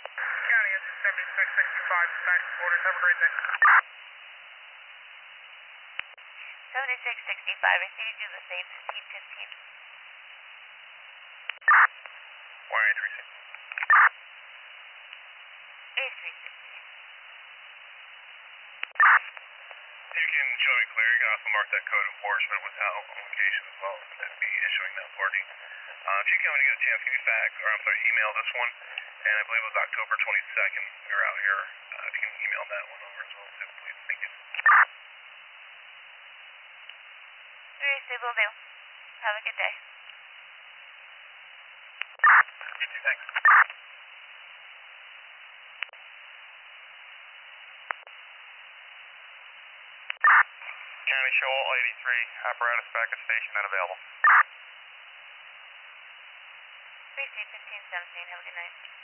County engine 7665, back to quarters. Have a great day. 7665, I see you do the same 1515. Why A36? A360. If you can show me clear, you can also mark that code enforcement without location as well, and then be issuing that boarding. If you can, when you get a chance, give me fax, or I'm sorry, email this one, and I believe it was October 22nd, we were out here. If you can email that one over as well, too, please. Thank you. Alright, so will do. Have a good day. You too, thanks. County Shoal 83, apparatus back at station and available. 3C 1517, have a good night.